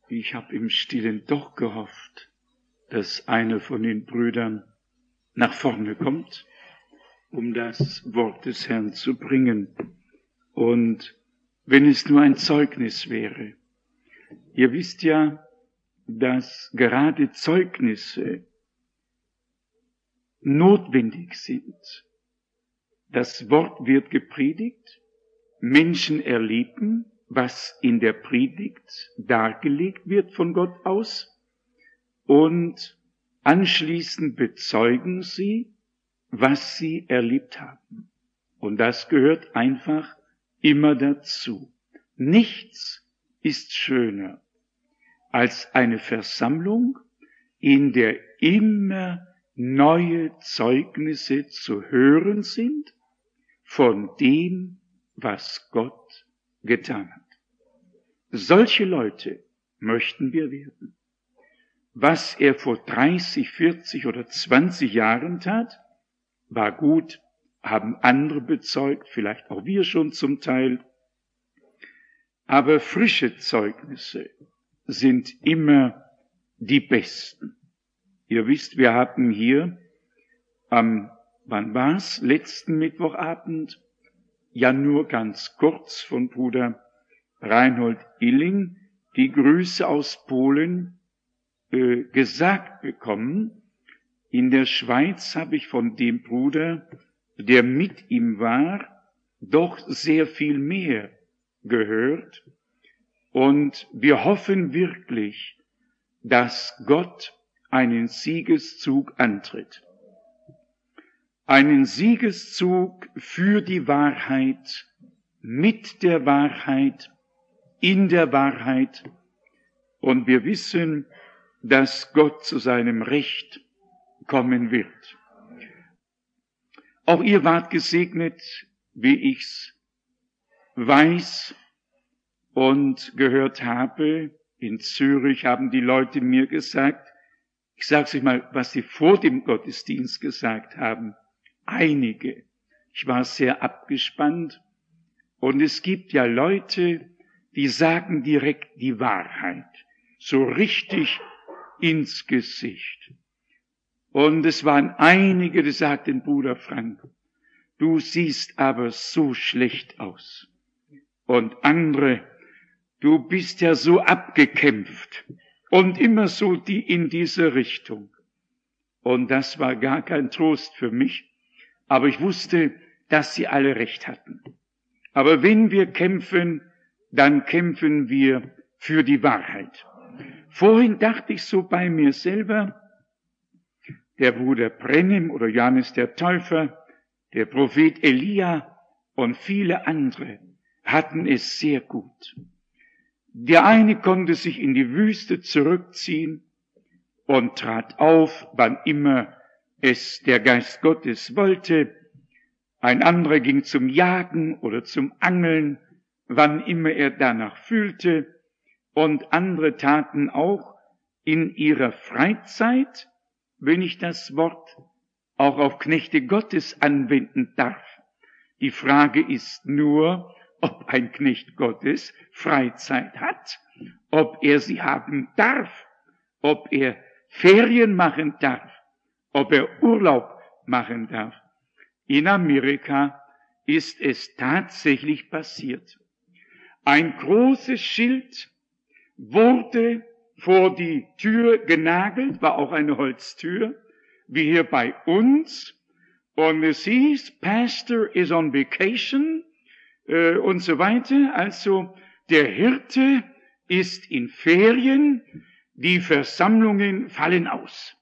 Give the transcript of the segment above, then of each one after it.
Ich habe im Stillen doch gehofft, dass einer von den Brüdern nach vorne kommt, um das Wort des Herrn zu bringen. Und wenn es nur ein Zeugnis wäre. Ihr wisst ja, dass gerade Zeugnisse notwendig sind. Das Wort wird gepredigt, Menschen erleben, was in der Predigt dargelegt wird von Gott aus, und anschließend bezeugen sie, was sie erlebt haben. Und das gehört einfach immer dazu. Nichts ist schöner als eine Versammlung, in der immer neue Zeugnisse zu hören sind von dem, was Gott getan hat. Solche Leute möchten wir werden. Was er vor 30, 40 oder 20 Jahren tat, war gut, haben andere bezeugt, vielleicht auch wir schon zum Teil. Aber frische Zeugnisse sind immer die besten. Ihr wisst, wir hatten hier wann war's? Letzten Mittwochabend, ja nur ganz kurz von Bruder Reinhold Illing, die Grüße aus Polen gesagt bekommen. In der Schweiz habe ich von dem Bruder, der mit ihm war, doch sehr viel mehr gehört. Und wir hoffen wirklich, dass Gott einen Siegeszug antritt. Einen Siegeszug für die Wahrheit, mit der Wahrheit, in der Wahrheit. Und wir wissen, dass Gott zu seinem Recht kommen wird. Auch ihr wart gesegnet, wie ich's weiß und gehört habe. In Zürich haben die Leute mir gesagt, ich sage euch mal, was sie vor dem Gottesdienst gesagt haben. Einige. Ich war sehr abgespannt. Und es gibt ja Leute, die sagen direkt die Wahrheit. So richtig ins Gesicht. Und es waren einige, die sagten, Bruder Frank, du siehst aber so schlecht aus. Und andere, du bist ja so abgekämpft. Und immer so die in diese Richtung. Und das war gar kein Trost für mich. Aber ich wusste, dass sie alle recht hatten. Aber wenn wir kämpfen, dann kämpfen wir für die Wahrheit. Vorhin dachte ich so bei mir selber, der Bruder Brennim oder Johannes der Täufer, der Prophet Elia und viele andere hatten es sehr gut. Der eine konnte sich in die Wüste zurückziehen und trat auf, wann immer es der Geist Gottes wollte. Ein anderer ging zum Jagen oder zum Angeln, wann immer er danach fühlte. Und andere taten auch in ihrer Freizeit, wenn ich das Wort auch auf Knechte Gottes anwenden darf. Die Frage ist nur, ob ein Knecht Gottes Freizeit hat, ob er sie haben darf, ob er Ferien machen darf, ob er Urlaub machen darf. In Amerika ist es tatsächlich passiert. Ein großes Schild wurde vor die Tür genagelt, war auch eine Holztür, wie hier bei uns. Und es hieß, Pastor is on vacation und so weiter. Also der Hirte ist in Ferien, die Versammlungen fallen aus.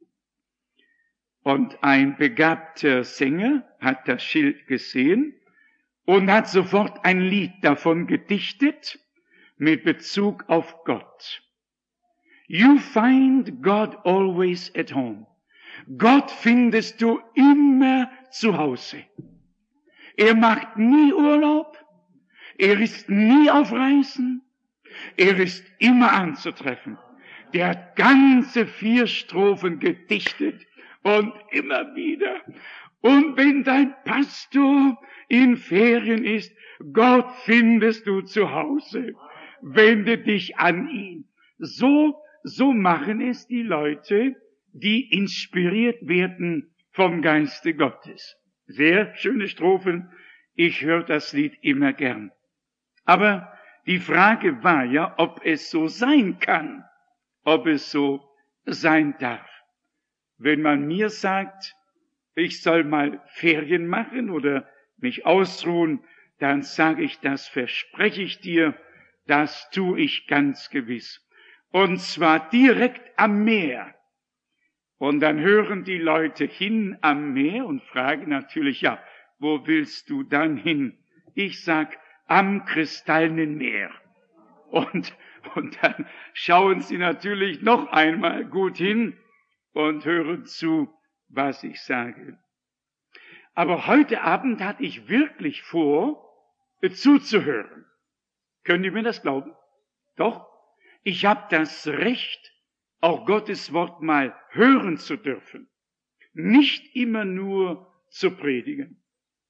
Und ein begabter Sänger hat das Schild gesehen und hat sofort ein Lied davon gedichtet mit Bezug auf Gott. You find God always at home. Gott findest du immer zu Hause. Er macht nie Urlaub. Er ist nie auf Reisen. Er ist immer anzutreffen. Der hat ganze 4 Strophen gedichtet und immer wieder. Und wenn dein Pastor in Ferien ist, Gott findest du zu Hause. Wende dich an ihn. So machen es die Leute, die inspiriert werden vom Geiste Gottes. Sehr schöne Strophen. Ich höre das Lied immer gern. Aber die Frage war ja, ob es so sein kann, ob es so sein darf. Wenn man mir sagt, ich soll mal Ferien machen oder mich ausruhen, dann sage ich, das verspreche ich dir, das tue ich ganz gewiss. Und zwar direkt am Meer. Und dann hören die Leute hin am Meer und fragen natürlich, ja, wo willst du dann hin? Ich sag, am kristallenen Meer. Und dann schauen sie natürlich noch einmal gut hin und hören zu, was ich sage. Aber heute Abend hatte ich wirklich vor, zuzuhören. Können Sie mir das glauben? Doch, ich habe das Recht, auch Gottes Wort mal hören zu dürfen. Nicht immer nur zu predigen.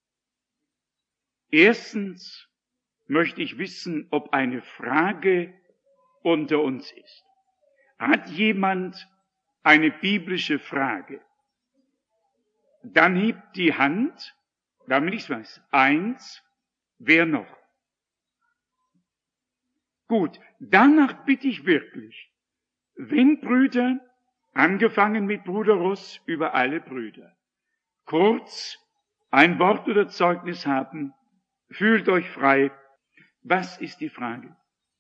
Erstens möchte ich wissen, ob eine Frage unter uns ist. Hat jemand eine biblische Frage? Dann hebt die Hand, damit ich es weiß. 1, wer noch? Gut, danach bitte ich wirklich, wenn Brüder, angefangen mit Bruder Russ, über alle Brüder, kurz ein Wort oder Zeugnis haben, fühlt euch frei. Was ist die Frage?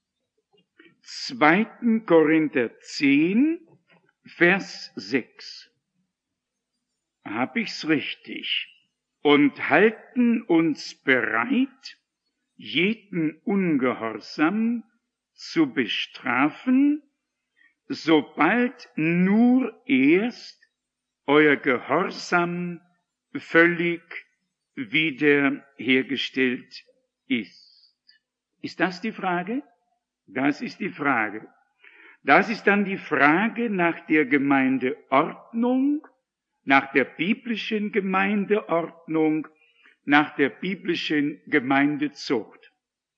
2. Korinther 10, Vers 6. Hab ich's richtig? Und halten uns bereit, jeden Ungehorsam zu bestrafen, sobald nur erst euer Gehorsam völlig wiederhergestellt ist. Ist das die Frage? Das ist die Frage. Das ist dann die Frage nach der Gemeindeordnung, nach der biblischen Gemeindeordnung, nach der biblischen Gemeindezucht.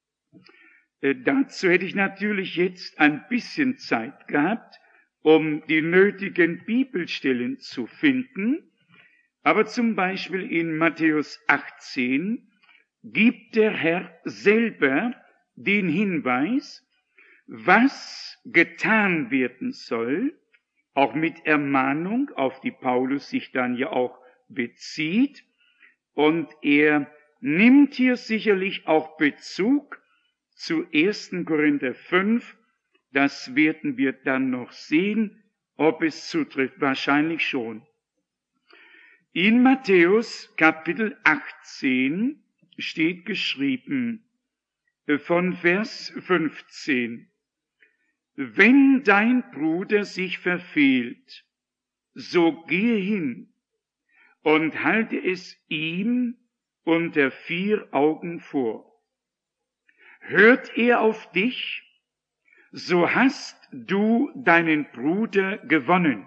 Dazu hätte ich natürlich jetzt ein bisschen Zeit gehabt, um die nötigen Bibelstellen zu finden. Aber zum Beispiel in Matthäus 18 gibt der Herr selber den Hinweis, was getan werden soll, auch mit Ermahnung, auf die Paulus sich dann ja auch bezieht. Und er nimmt hier sicherlich auch Bezug zu 1. Korinther 5. Das werden wir dann noch sehen, ob es zutrifft. Wahrscheinlich schon. In Matthäus Kapitel 18 steht geschrieben von Vers 15, wenn dein Bruder sich verfehlt, so gehe hin und halte es ihm unter 4 Augen vor. Hört er auf dich, so hast du deinen Bruder gewonnen.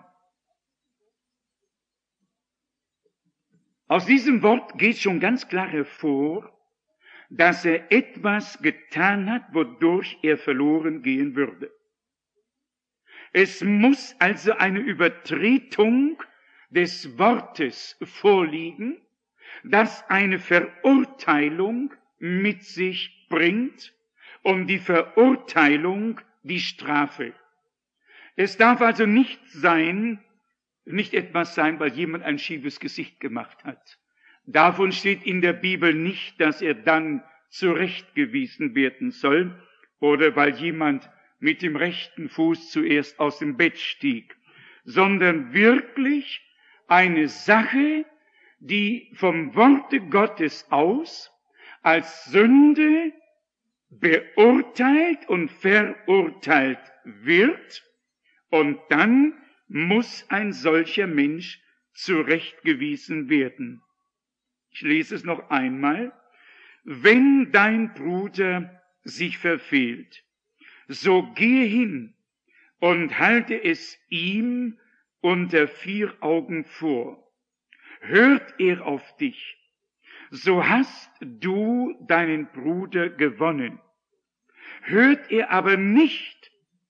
Aus diesem Wort geht schon ganz klar hervor, dass er etwas getan hat, wodurch er verloren gehen würde. Es muss also eine Übertretung des Wortes vorliegen, das eine Verurteilung mit sich bringt und die Verurteilung die Strafe. Es darf also nicht etwas sein, weil jemand ein schiefes Gesicht gemacht hat. Davon steht in der Bibel nicht, dass er dann zurechtgewiesen werden soll oder weil jemand mit dem rechten Fuß zuerst aus dem Bett stieg, sondern wirklich eine Sache, die vom Worte Gottes aus als Sünde beurteilt und verurteilt wird, und dann muss ein solcher Mensch zurechtgewiesen werden. Ich lese es noch einmal. Wenn dein Bruder sich verfehlt, so gehe hin und halte es ihm unter 4 Augen vor. Hört er auf dich, so hast du deinen Bruder gewonnen. Hört er aber nicht,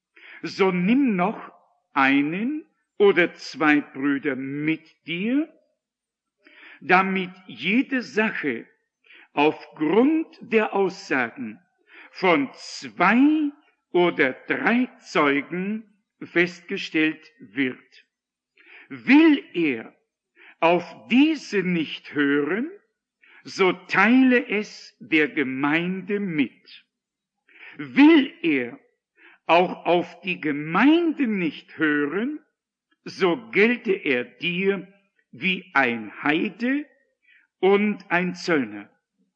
so nimm noch einen oder zwei Brüder mit dir, damit jede Sache aufgrund der Aussagen von 2 oder 3 Zeugen festgestellt wird. Will er auf diese nicht hören, so teile es der Gemeinde mit. Will er auch auf die Gemeinde nicht hören, so gelte er dir wie ein Heide und ein Zöllner.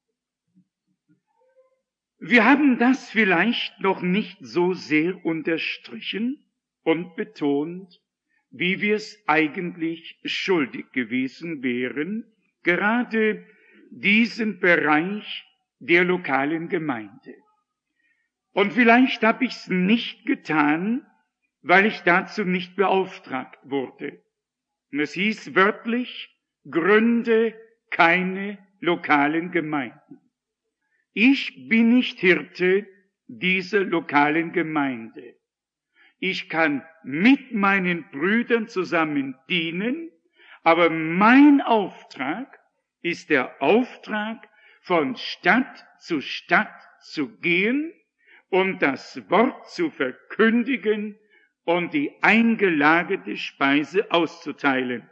Wir haben das vielleicht noch nicht so sehr unterstrichen und betont, wie wir es eigentlich schuldig gewesen wären, gerade diesen Bereich der lokalen Gemeinde. Und vielleicht habe ich es nicht getan, weil ich dazu nicht beauftragt wurde. Und es hieß wörtlich, gründe keine lokalen Gemeinden. Ich bin nicht Hirte dieser lokalen Gemeinde. Ich kann mit meinen Brüdern zusammen dienen, aber mein Auftrag ist der Auftrag, von Stadt zu gehen und das Wort zu verkündigen und die eingelagerte Speise auszuteilen.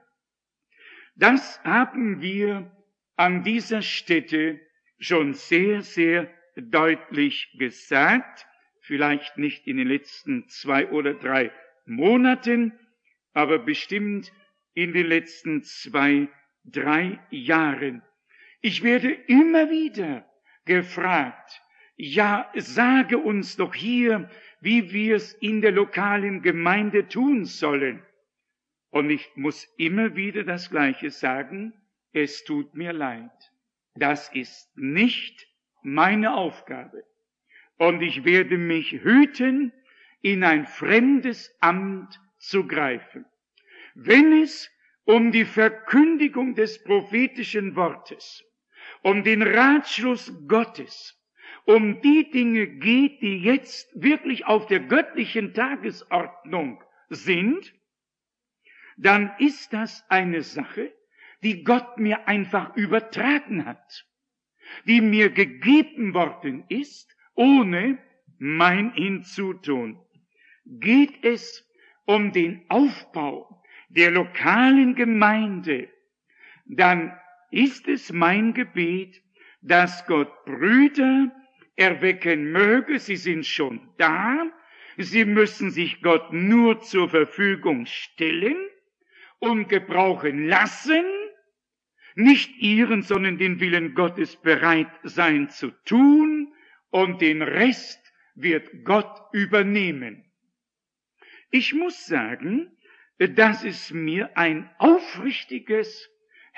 Das haben wir an dieser Stätte schon sehr, sehr deutlich gesagt, vielleicht nicht in den letzten 2 oder 3 Monaten, aber bestimmt in den letzten 2, 3 Jahren. Ich werde immer wieder gefragt, ja, sage uns doch hier, wie wir es in der lokalen Gemeinde tun sollen. Und ich muss immer wieder das Gleiche sagen, es tut mir leid. Das ist nicht meine Aufgabe. Und ich werde mich hüten, in ein fremdes Amt zu greifen. Wenn es um die Verkündigung des prophetischen Wortes, um den Ratschluss Gottes, um die Dinge geht, die jetzt wirklich auf der göttlichen Tagesordnung sind, dann ist das eine Sache, die Gott mir einfach übertragen hat, die mir gegeben worden ist, ohne mein Hinzutun. Geht es um den Aufbau der lokalen Gemeinde, dann ist es mein Gebet, dass Gott Brüder erwecken möge, sie sind schon da, sie müssen sich Gott nur zur Verfügung stellen und gebrauchen lassen, nicht ihren, sondern den Willen Gottes bereit sein zu tun, und den Rest wird Gott übernehmen. Ich muss sagen, dass es mir ein aufrichtiges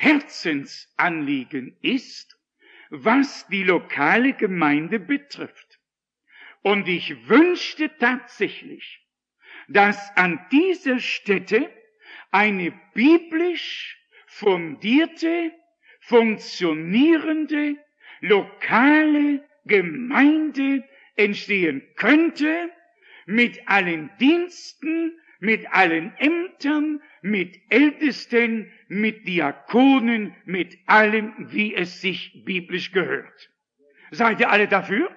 Herzensanliegen ist, was die lokale Gemeinde betrifft. Und ich wünschte tatsächlich, dass an dieser Stätte eine biblisch fundierte, funktionierende, lokale Gemeinde entstehen könnte, mit allen Diensten, mit allen Ämtern, mit Ältesten, mit Diakonen, mit allem, wie es sich biblisch gehört. Seid ihr alle dafür?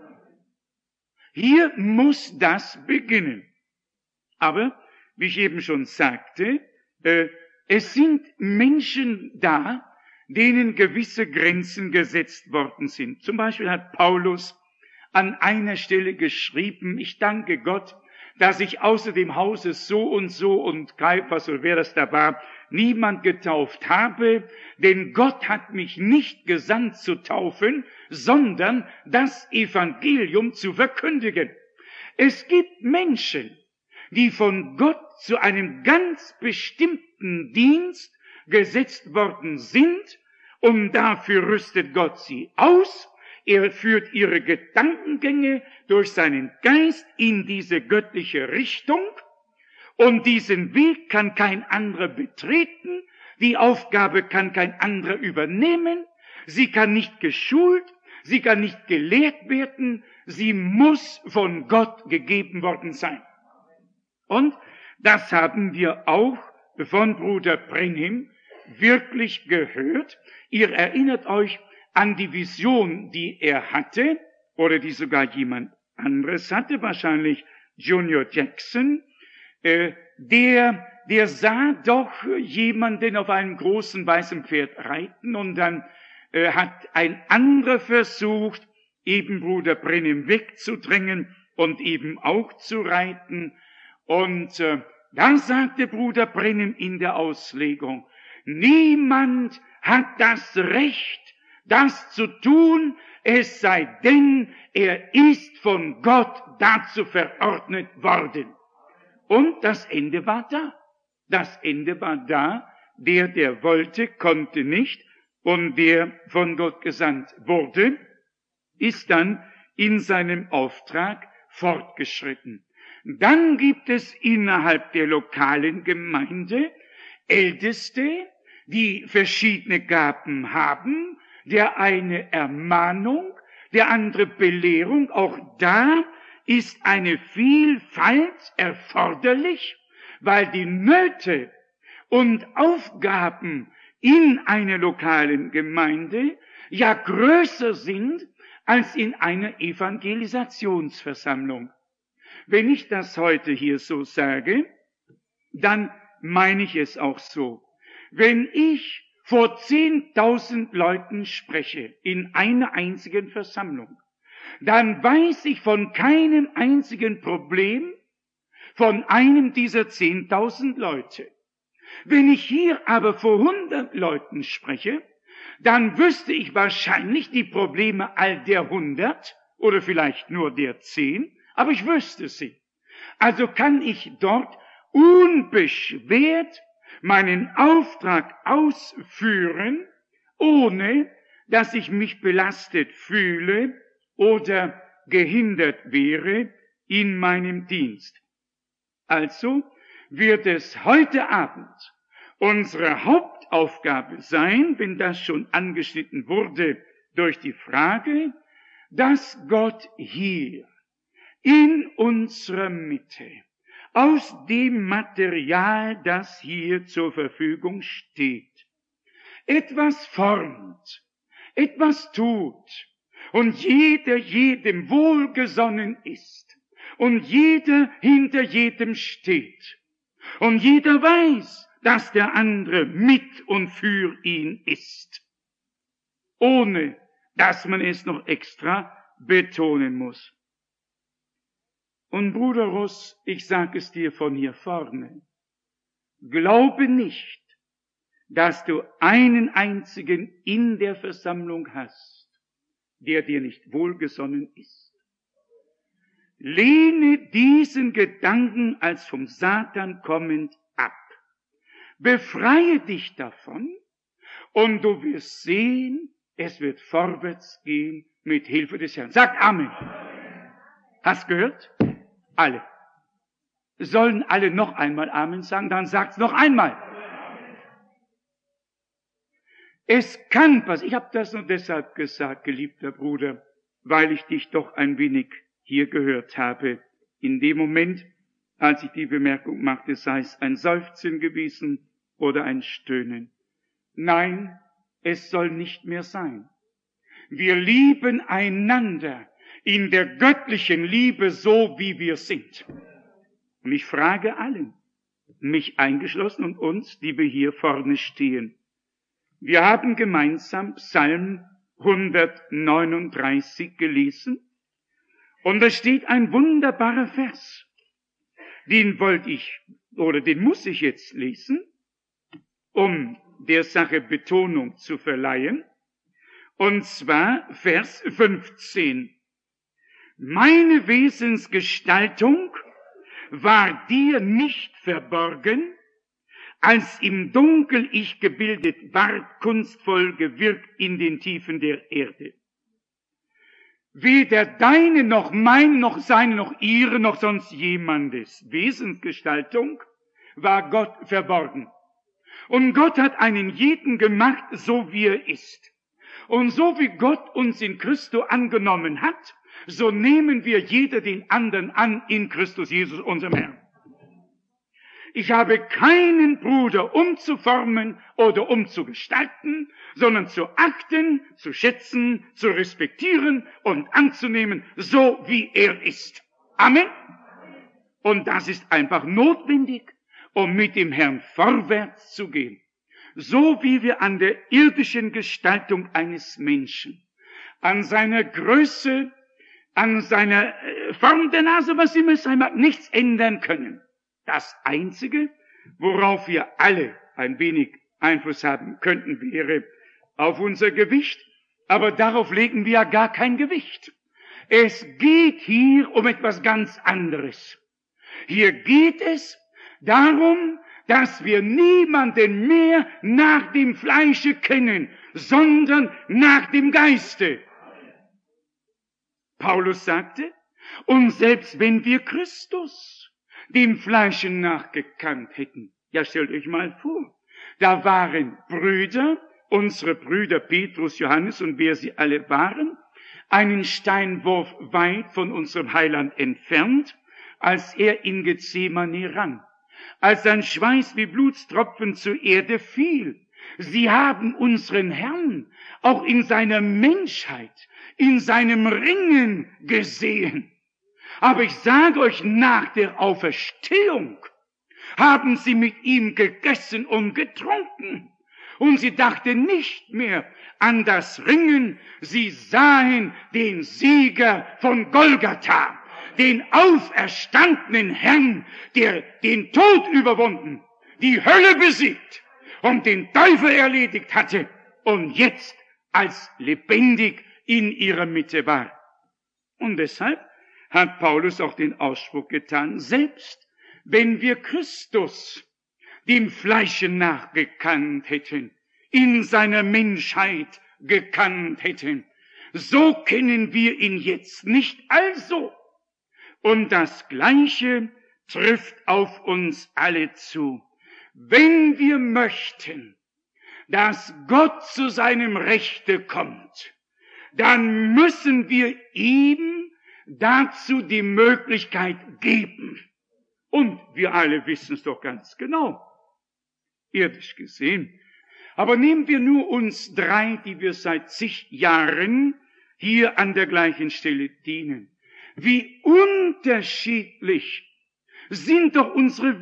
Hier muss das beginnen. Aber, wie ich eben schon sagte, es sind Menschen da, denen gewisse Grenzen gesetzt worden sind. Zum Beispiel hat Paulus an einer Stelle geschrieben, ich danke Gott, dass ich außer dem Hause so und Kaiphas oder wer das da war, niemand getauft habe, denn Gott hat mich nicht gesandt zu taufen, sondern das Evangelium zu verkündigen. Es gibt Menschen, die von Gott zu einem ganz bestimmten Dienst gesetzt worden sind, und dafür rüstet Gott sie aus. Er führt ihre Gedankengänge durch seinen Geist in diese göttliche Richtung, und diesen Weg kann kein anderer betreten, die Aufgabe kann kein anderer übernehmen, sie kann nicht geschult, sie kann nicht gelehrt werden, sie muss von Gott gegeben worden sein. Und das haben wir auch von Bruder Brenhem wirklich gehört. Ihr erinnert euch an die Vision, die er hatte, oder die sogar jemand anderes hatte, wahrscheinlich Junior Jackson. Der sah doch jemanden auf einem großen weißen Pferd reiten, und dann hat ein anderer versucht, eben Bruder Brenhem wegzudrängen und eben auch zu reiten. Und da sagte Bruder Brenhem in der Auslegung, niemand hat das Recht, das zu tun, es sei denn, er ist von Gott dazu verordnet worden. Und das Ende war da. Das Ende war da. Der wollte, konnte nicht. Und der von Gott gesandt wurde, ist dann in seinem Auftrag fortgeschritten. Dann gibt es innerhalb der lokalen Gemeinde Älteste, die verschiedene Gaben haben. Der eine Ermahnung, der andere Belehrung. Auch da ist eine Vielfalt erforderlich, weil die Nöte und Aufgaben in einer lokalen Gemeinde ja größer sind als in einer Evangelisationsversammlung. Wenn ich das heute hier so sage, dann meine ich es auch so. Wenn ich vor 10.000 Leuten spreche in einer einzigen Versammlung, dann weiß ich von keinem einzigen Problem von einem dieser 10.000 Leute. Wenn ich hier aber vor 100 Leuten spreche, dann wüsste ich wahrscheinlich die Probleme all der 100 oder vielleicht nur der 10, aber ich wüsste sie. Also kann ich dort unbeschwert meinen Auftrag ausführen, ohne dass ich mich belastet fühle oder gehindert wäre in meinem Dienst. Also wird es heute Abend unsere Hauptaufgabe sein, wenn das schon angeschnitten wurde durch die Frage, dass Gott hier in unserer Mitte aus dem Material, das hier zur Verfügung steht, etwas formt, etwas tut und jeder jedem wohlgesonnen ist und jeder hinter jedem steht und jeder weiß, dass der andere mit und für ihn ist, ohne dass man es noch extra betonen muss. Und Bruder Russ, ich sage es dir von hier vorne, glaube nicht, dass du einen einzigen in der Versammlung hast, der dir nicht wohlgesonnen ist. Lehne diesen Gedanken als vom Satan kommend ab. Befreie dich davon und du wirst sehen, es wird vorwärts gehen mit Hilfe des Herrn. Sagt Amen. Hast gehört? Alle. Sollen alle noch einmal Amen sagen? Dann sagt's noch einmal. Es kann passieren. Ich habe das nur deshalb gesagt, geliebter Bruder, weil ich dich doch ein wenig hier gehört habe. In dem Moment, als ich die Bemerkung machte, sei es ein Seufzen gewesen oder ein Stöhnen. Nein, es soll nicht mehr sein. Wir lieben einander in der göttlichen Liebe so, wie wir sind. Und ich frage allen, mich eingeschlossen und uns, die wir hier vorne stehen. Wir haben gemeinsam Psalm 139 gelesen und da steht ein wunderbarer Vers. Den muss ich jetzt lesen, um der Sache Betonung zu verleihen. Und zwar Vers 15. Meine Wesensgestaltung war dir nicht verborgen, als im Dunkel ich gebildet ward, kunstvoll gewirkt in den Tiefen der Erde. Weder deine, noch meine, noch seine, noch ihre, noch sonst jemandes Wesensgestaltung war Gott verborgen. Und Gott hat einen jeden gemacht, so wie er ist. Und so wie Gott uns in Christo angenommen hat, so nehmen wir jeder den anderen an in Christus Jesus, unserem Herrn. Ich habe keinen Bruder umzuformen oder umzugestalten, sondern zu achten, zu schätzen, zu respektieren und anzunehmen, so wie er ist. Amen. Und das ist einfach notwendig, um mit dem Herrn vorwärts zu gehen. So wie wir an der irdischen Gestaltung eines Menschen, an seiner Größe, an seiner Form der Nase, was immer es sein mag, nichts ändern können. Das Einzige, worauf wir alle ein wenig Einfluss haben könnten, wäre auf unser Gewicht. Aber darauf legen wir ja gar kein Gewicht. Es geht hier um etwas ganz anderes. Hier geht es darum, dass wir niemanden mehr nach dem Fleische kennen, sondern nach dem Geiste. Paulus sagte, und selbst wenn wir Christus dem Fleische nachgekannt hätten, ja, stellt euch mal vor, da waren Brüder, unsere Brüder Petrus, Johannes und wer sie alle waren, einen Steinwurf weit von unserem Heiland entfernt, als er in Gethsemane rang, als sein Schweiß wie Blutstropfen zur Erde fiel. Sie haben unseren Herrn auch in seiner Menschheit, in seinem Ringen gesehen. Aber ich sage euch, nach der Auferstehung haben sie mit ihm gegessen und getrunken. Und sie dachten nicht mehr an das Ringen, sie sahen den Sieger von Golgatha, den auferstandenen Herrn, der den Tod überwunden, die Hölle besiegt und den Teufel erledigt hatte und jetzt als lebendig in ihrer Mitte war. Und deshalb hat Paulus auch den Ausspruch getan, selbst wenn wir Christus dem Fleische nachgekannt hätten, in seiner Menschheit gekannt hätten, so kennen wir ihn jetzt nicht also. Und das Gleiche trifft auf uns alle zu. Wenn wir möchten, dass Gott zu seinem Rechte kommt, dann müssen wir ihm dazu die Möglichkeit geben. Und wir alle wissen es doch ganz genau, irdisch gesehen. Aber nehmen wir nur uns drei, die wir seit zig Jahren hier an der gleichen Stelle dienen. Wie unterschiedlich sind doch unsere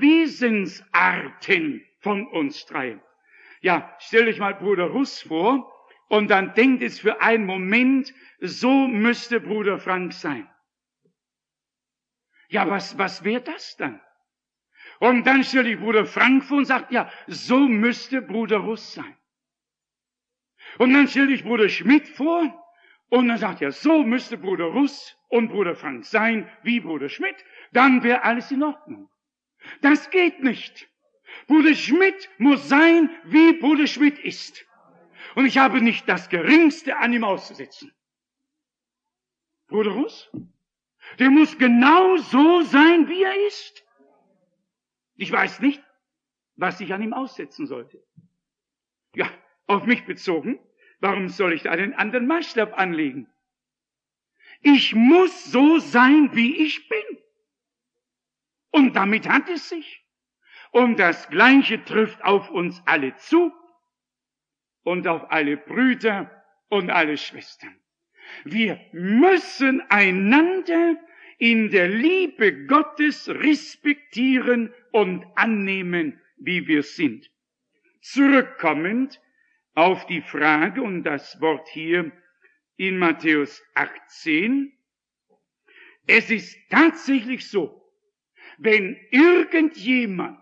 Wesensarten von uns dreien. Ja, stell euch mal Bruder Russ vor und dann denkt es für einen Moment, so müsste Bruder Frank sein. Ja, was wäre das dann? Und dann stelle ich Bruder Frank vor und sagt, ja, so müsste Bruder Russ sein. Und dann stelle ich Bruder Schmidt vor und dann sagt er, so müsste Bruder Russ und Bruder Frank sein wie Bruder Schmidt. Dann wäre alles in Ordnung. Das geht nicht. Bruder Schmidt muss sein, wie Bruder Schmidt ist. Und ich habe nicht das Geringste an ihm auszusetzen. Bruder Russ, der muss genau so sein, wie er ist. Ich weiß nicht, was ich an ihm aussetzen sollte. Ja, auf mich bezogen, warum soll ich da einen anderen Maßstab anlegen? Ich muss so sein, wie ich bin. Und damit hat es sich. Und das Gleiche trifft auf uns alle zu und auf alle Brüder und alle Schwestern. Wir müssen einander in der Liebe Gottes respektieren und annehmen, wie wir sind. Zurückkommend auf die Frage und das Wort hier in Matthäus 18. Es ist tatsächlich so, wenn irgendjemand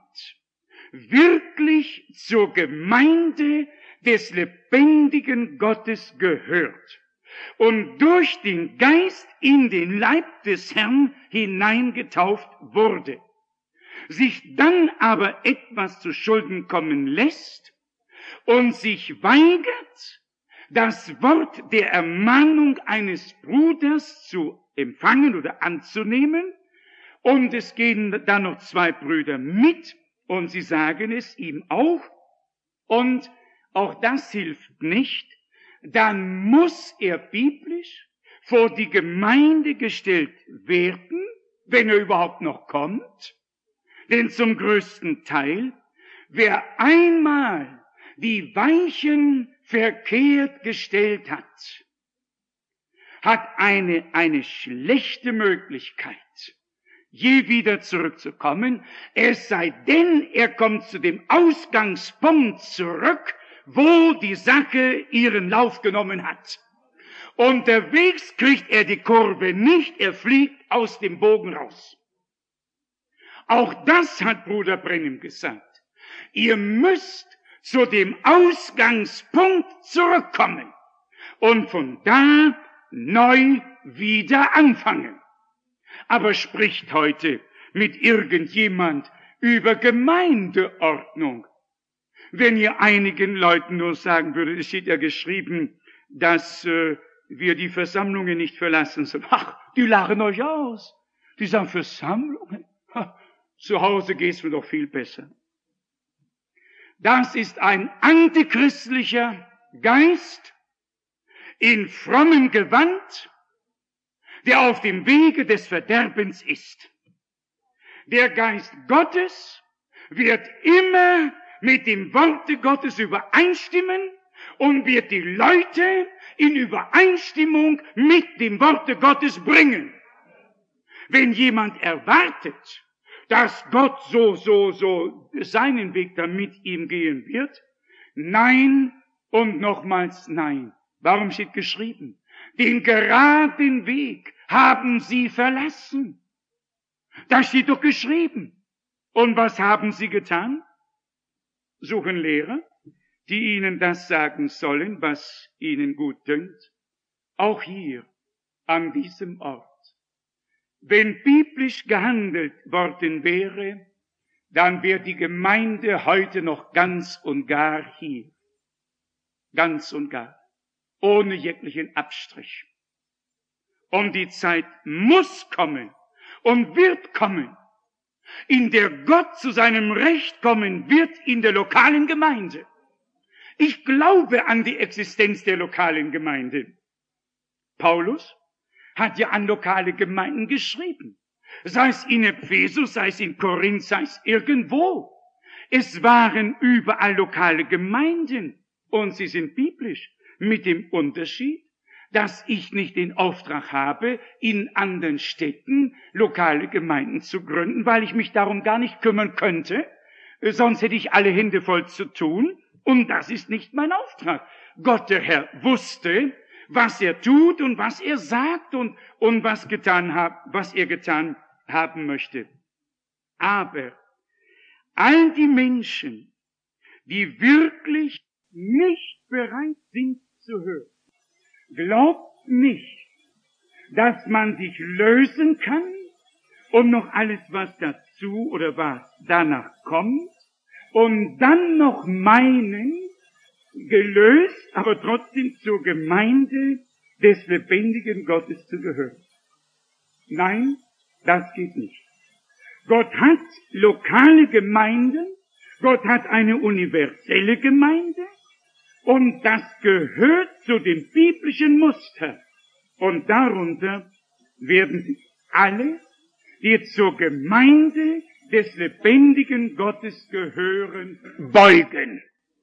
wirklich zur Gemeinde des lebendigen Gottes gehört und durch den Geist in den Leib des Herrn hineingetauft wurde, sich dann aber etwas zu Schulden kommen lässt und sich weigert, das Wort der Ermahnung eines Bruders zu empfangen oder anzunehmen, und es gehen dann noch zwei Brüder mit und sie sagen es ihm auch, und auch das hilft nicht, dann muss er biblisch vor die Gemeinde gestellt werden, wenn er überhaupt noch kommt. Denn zum größten Teil, wer einmal die Weichen verkehrt gestellt hat, hat eine schlechte Möglichkeit, je wieder zurückzukommen, es sei denn, er kommt zu dem Ausgangspunkt zurück, wo die Sache ihren Lauf genommen hat. Unterwegs kriegt er die Kurve nicht, er fliegt aus dem Bogen raus. Auch das hat Bruder Branham gesagt. Ihr müsst zu dem Ausgangspunkt zurückkommen und von da neu wieder anfangen. Aber spricht heute mit irgendjemand über Gemeindeordnung. Wenn ihr einigen Leuten nur sagen würdet, es steht ja geschrieben, dass wir die Versammlungen nicht verlassen sollen. Ach, die lachen euch aus. Die sagen, Versammlungen? Ha, zu Hause geht's mir doch viel besser. Das ist ein antichristlicher Geist in frommem Gewand, der auf dem Wege des Verderbens ist. Der Geist Gottes wird immer mit dem Worte Gottes übereinstimmen und wird die Leute in Übereinstimmung mit dem Worte Gottes bringen. Wenn jemand erwartet, dass Gott so seinen Weg dann mit ihm gehen wird, nein und nochmals nein. Warum steht geschrieben? Den geraden Weg haben sie verlassen. Da steht doch geschrieben. Und was haben sie getan? Suchen Lehrer, die ihnen das sagen sollen, was ihnen gut dünkt. Auch hier, an diesem Ort. Wenn biblisch gehandelt worden wäre, dann wäre die Gemeinde heute noch ganz und gar hier. Ganz und gar. Ohne jeglichen Abstrich. Und die Zeit muss kommen und wird kommen, in der Gott zu seinem Recht kommen wird in der lokalen Gemeinde. Ich glaube an die Existenz der lokalen Gemeinde. Paulus hat ja an lokale Gemeinden geschrieben. Sei es in Ephesus, sei es in Korinth, sei es irgendwo. Es waren überall lokale Gemeinden und sie sind biblisch. Mit dem Unterschied, dass ich nicht den Auftrag habe, in anderen Städten lokale Gemeinden zu gründen, weil ich mich darum gar nicht kümmern könnte. Sonst hätte ich alle Hände voll zu tun. Und das ist nicht mein Auftrag. Gott, der Herr, wusste, was er tut und was er sagt und was er getan haben möchte. Aber all die Menschen, die wirklich nicht bereit sind zu hören, glaubt nicht, dass man sich lösen kann und noch alles, was dazu oder was danach kommt, und dann noch meinen, gelöst, aber trotzdem zur Gemeinde des lebendigen Gottes zu gehören. Nein, das geht nicht. Gott hat lokale Gemeinden, Gott hat eine universelle Gemeinde, und das gehört zu dem biblischen Muster. Und darunter werden sich alle, die zur Gemeinde des lebendigen Gottes gehören, beugen.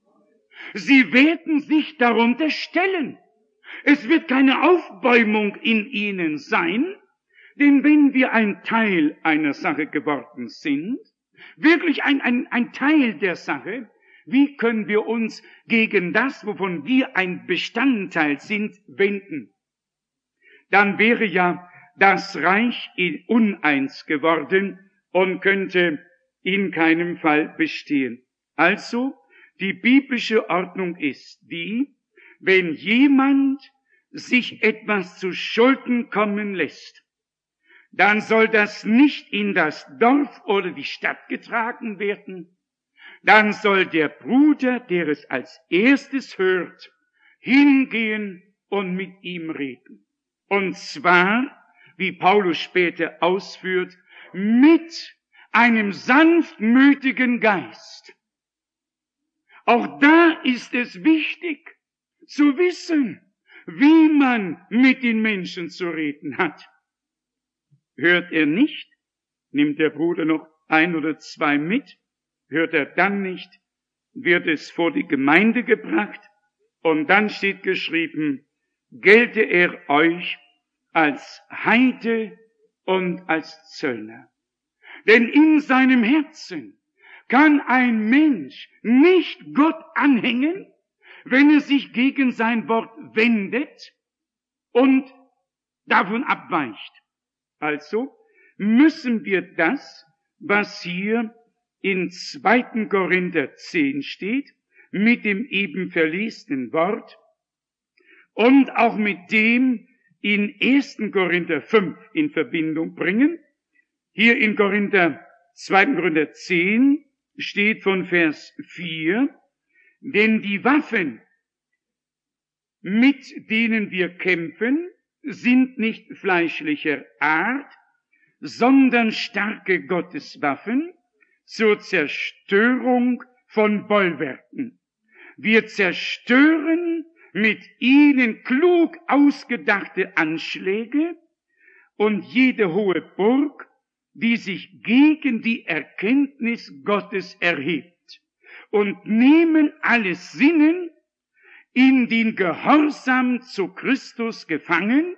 Sie werden sich darunter stellen. Es wird keine Aufbäumung in ihnen sein, denn wenn wir ein Teil einer Sache geworden sind, wirklich ein Teil der Sache, wie können wir uns gegen das, wovon wir ein Bestandteil sind, wenden? Dann wäre ja das Reich in uneins geworden und könnte in keinem Fall bestehen. Also, die biblische Ordnung ist die, wenn jemand sich etwas zu Schulden kommen lässt, dann soll das nicht in das Dorf oder die Stadt getragen werden, dann soll der Bruder, der es als erstes hört, hingehen und mit ihm reden. Und zwar, wie Paulus später ausführt, mit einem sanftmütigen Geist. Auch da ist es wichtig zu wissen, wie man mit den Menschen zu reden hat. Hört er nicht, nimmt der Bruder noch ein oder zwei mit, hört er dann nicht, wird es vor die Gemeinde gebracht und dann steht geschrieben, gelte er euch als Heide und als Zöllner. Denn in seinem Herzen kann ein Mensch nicht Gott anhängen, wenn er sich gegen sein Wort wendet und davon abweicht. Also müssen wir das, was hier in 2. Korinther 10 steht, mit dem eben verlesenen Wort und auch mit dem in 1. Korinther 5 in Verbindung bringen. Hier in 2. Korinther 10 steht von Vers 4, denn die Waffen, mit denen wir kämpfen, sind nicht fleischlicher Art, sondern starke Gotteswaffen zur Zerstörung von Bollwerken. Wir zerstören mit ihnen klug ausgedachte Anschläge und jede hohe Burg, die sich gegen die Erkenntnis Gottes erhebt, und nehmen alles Sinnen in den Gehorsam zu Christus gefangen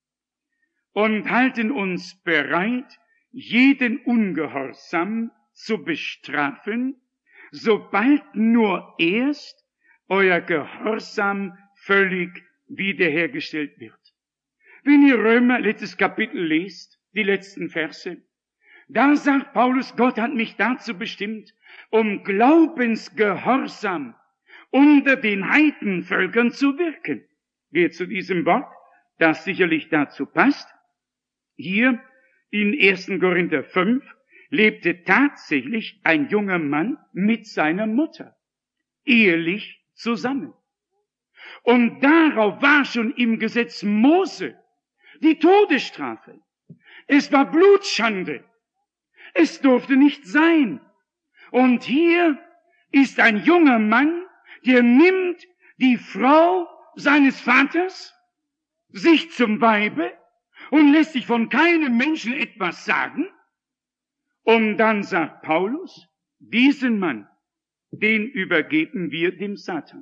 und halten uns bereit, jeden Ungehorsam zu bestrafen, sobald nur erst euer Gehorsam völlig wiederhergestellt wird. Wenn ihr Römer, letztes Kapitel lest, die letzten Verse, da sagt Paulus, Gott hat mich dazu bestimmt, um Glaubensgehorsam unter den Heidenvölkern zu wirken. Geht zu diesem Wort, das sicherlich dazu passt. Hier in 1. Korinther 5 lebte tatsächlich ein junger Mann mit seiner Mutter, ehelich zusammen. Und darauf war schon im Gesetz Mose die Todesstrafe. Es war Blutschande. Es durfte nicht sein. Und hier ist ein junger Mann, der nimmt die Frau seines Vaters sich zum Weibe und lässt sich von keinem Menschen etwas sagen. Und dann sagt Paulus, diesen Mann, den übergeben wir dem Satan.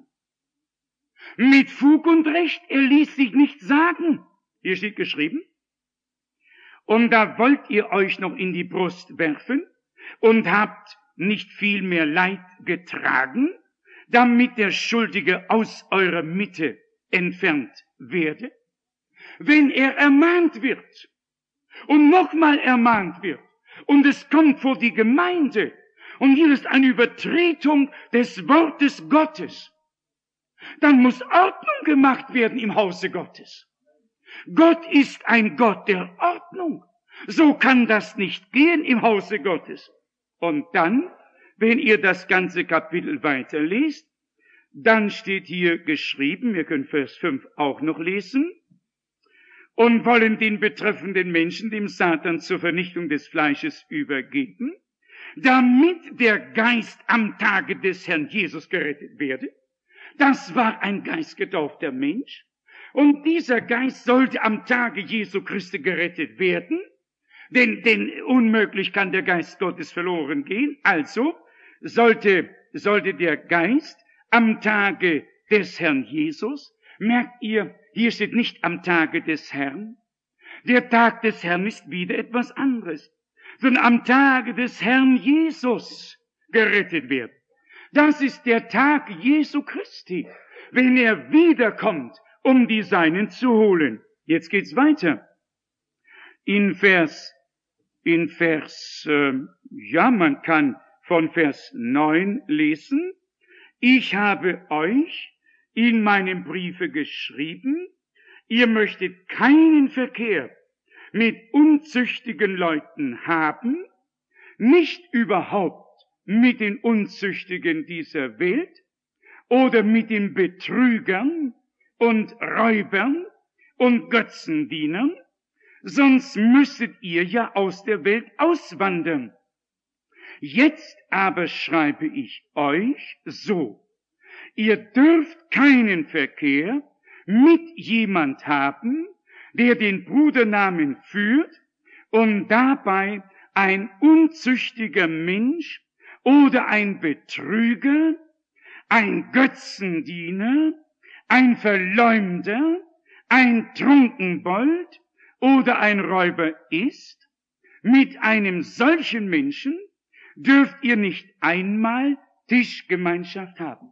Mit Fug und Recht, er ließ sich nicht sagen. Hier steht geschrieben. Und da wollt ihr euch noch in die Brust werfen und habt nicht viel mehr Leid getragen, damit der Schuldige aus eurer Mitte entfernt werde. Wenn er ermahnt wird und nochmal ermahnt wird und es kommt vor die Gemeinde und hier ist eine Übertretung des Wortes Gottes, dann muss Ordnung gemacht werden im Hause Gottes. Gott ist ein Gott der Ordnung. So kann das nicht gehen im Hause Gottes. Und dann, wenn ihr das ganze Kapitel weiterlest, dann steht hier geschrieben, wir können Vers 5 auch noch lesen, und wollen den betreffenden Menschen dem Satan zur Vernichtung des Fleisches übergeben, damit der Geist am Tage des Herrn Jesus gerettet werde. Das war ein geistgetaufter Mensch. Und dieser Geist sollte am Tage Jesu Christi gerettet werden, denn unmöglich kann der Geist Gottes verloren gehen. Also sollte der Geist am Tage des Herrn Jesus, merkt ihr, hier steht nicht am Tage des Herrn. Der Tag des Herrn ist wieder etwas anderes, sondern am Tage des Herrn Jesus gerettet werden. Das ist der Tag Jesu Christi, wenn er wiederkommt, um die Seinen zu holen. Jetzt geht's weiter. Man kann von Vers 9 lesen. Ich habe euch in meinem Briefe geschrieben, ihr möchtet keinen Verkehr mit unzüchtigen Leuten haben, nicht überhaupt mit den Unzüchtigen dieser Welt oder mit den Betrügern und Räubern und Götzendienern, sonst müsstet ihr ja aus der Welt auswandern. Jetzt aber schreibe ich euch so, ihr dürft keinen Verkehr mit jemand haben, der den Brudernamen führt und dabei ein unzüchtiger Mensch oder ein Betrüger, ein Götzendiener, ein Verleumder, ein Trunkenbold oder ein Räuber ist, mit einem solchen Menschen dürft ihr nicht einmal Tischgemeinschaft haben.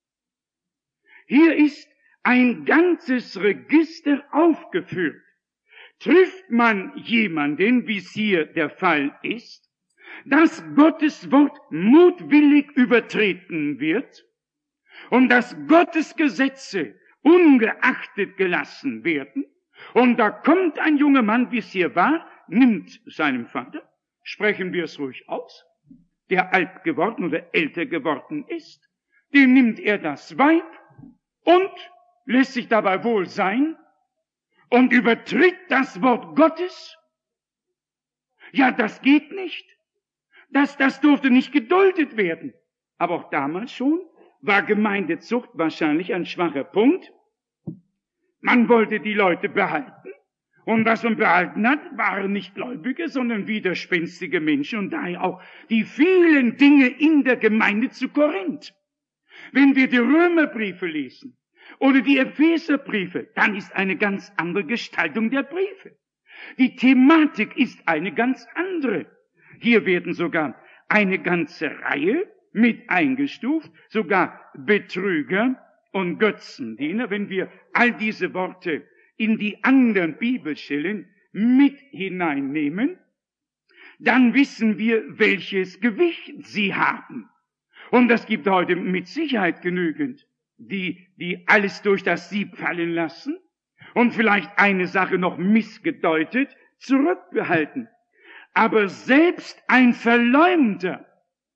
Hier ist ein ganzes Register aufgeführt. Trifft man jemanden, wie es hier der Fall ist, dass Gottes Wort mutwillig übertreten wird und dass Gottes Gesetze ungeachtet gelassen werden, und da kommt ein junger Mann, wie es hier war, nimmt seinem Vater, sprechen wir es ruhig aus, der alt geworden oder älter geworden ist, dem nimmt er das Weib und lässt sich dabei wohl sein und übertritt das Wort Gottes. Ja, das geht nicht. Das durfte nicht geduldet werden. Aber auch damals schon war Gemeindezucht wahrscheinlich ein schwacher Punkt. Man wollte die Leute behalten. Und was man behalten hat, waren nicht Gläubige, sondern widerspenstige Menschen und daher auch die vielen Dinge in der Gemeinde zu Korinth. Wenn wir die Römerbriefe lesen oder die Epheserbriefe, dann ist eine ganz andere Gestaltung der Briefe. Die Thematik ist eine ganz andere. Hier werden sogar eine ganze Reihe mit eingestuft, sogar Betrüger und Götzendiener. Wenn wir all diese Worte in die anderen Bibelstellen mit hineinnehmen, dann wissen wir, welches Gewicht sie haben. Und das gibt heute mit Sicherheit genügend, die alles durch das Sieb fallen lassen und vielleicht eine Sache noch missgedeutet zurückbehalten. Aber selbst ein Verleumder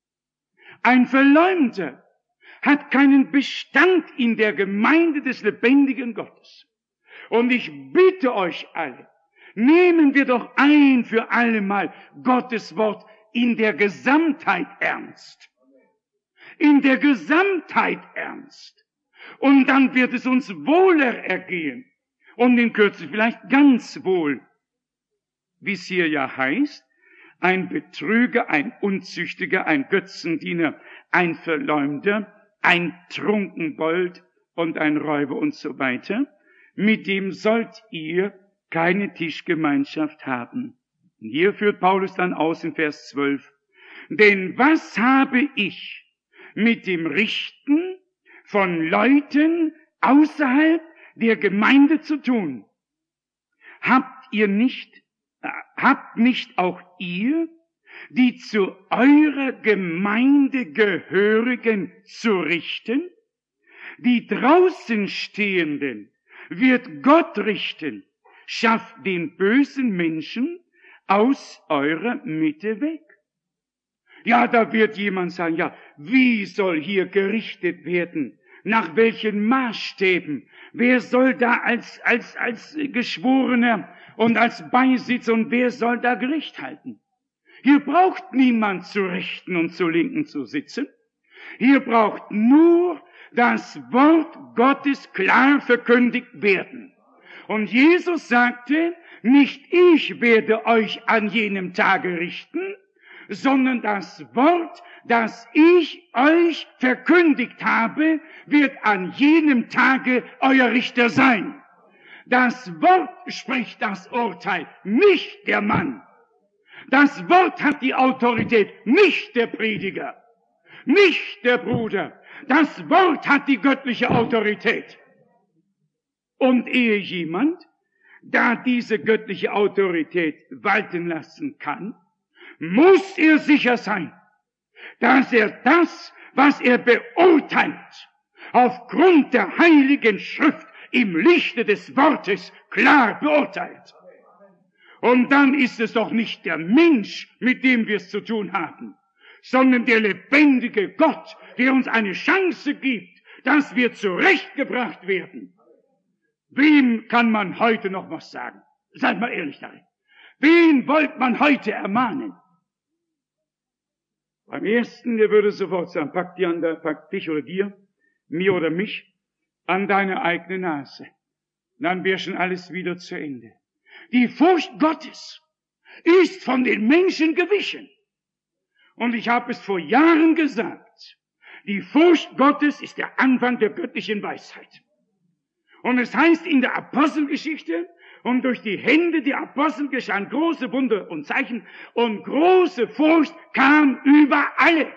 hat keinen Bestand in der Gemeinde des lebendigen Gottes. Und ich bitte euch alle, nehmen wir doch ein für alle Mal Gottes Wort in der Gesamtheit ernst. In der Gesamtheit ernst. Und dann wird es uns wohler ergehen. Und in Kürze vielleicht ganz wohl. Wie es hier ja heißt, ein Betrüger, ein Unzüchtiger, ein Götzendiener, ein Verleumder, ein Trunkenbold und ein Räuber und so weiter. Mit dem sollt ihr keine Tischgemeinschaft haben. Hier führt Paulus dann aus in Vers 12. Denn was habe ich mit dem Richten von Leuten außerhalb der Gemeinde zu tun? Habt nicht auch ihr, die zu eurer Gemeinde gehörigen, zu richten? Die draußen Stehenden wird Gott richten. Schafft den bösen Menschen aus eurer Mitte weg. Ja, da wird jemand sagen, ja, wie soll hier gerichtet werden? Nach welchen Maßstäben? Wer soll da als Geschworener und als Beisitzer und wer soll da Gericht halten? Hier braucht niemand zu Rechten und zu Linken zu sitzen. Hier braucht nur das Wort Gottes klar verkündigt werden. Und Jesus sagte, nicht ich werde euch an jenem Tage richten, sondern das Wort, das ich euch verkündigt habe, wird an jenem Tage euer Richter sein. Das Wort spricht das Urteil, nicht der Mann. Das Wort hat die Autorität, nicht der Prediger, nicht der Bruder. Das Wort hat die göttliche Autorität. Und ehe jemand da diese göttliche Autorität walten lassen kann, muss er sicher sein, dass er das, was er beurteilt, aufgrund der Heiligen Schrift im Lichte des Wortes klar beurteilt. Und dann ist es doch nicht der Mensch, mit dem wir es zu tun haben, sondern der lebendige Gott, der uns eine Chance gibt, dass wir zurechtgebracht werden. Wem kann man heute noch was sagen? Seid mal ehrlich darin. Wen wollt man heute ermahnen? Beim ersten, der würde sofort sagen, pack dich oder dir, mir oder mich, an deine eigene Nase. Dann wäre schon alles wieder zu Ende. Die Furcht Gottes ist von den Menschen gewichen. Und ich habe es vor Jahren gesagt, die Furcht Gottes ist der Anfang der göttlichen Weisheit. Und es heißt in der Apostelgeschichte, und durch die Hände der Apostel geschahen große Wunder und Zeichen, und große Furcht kam über alle.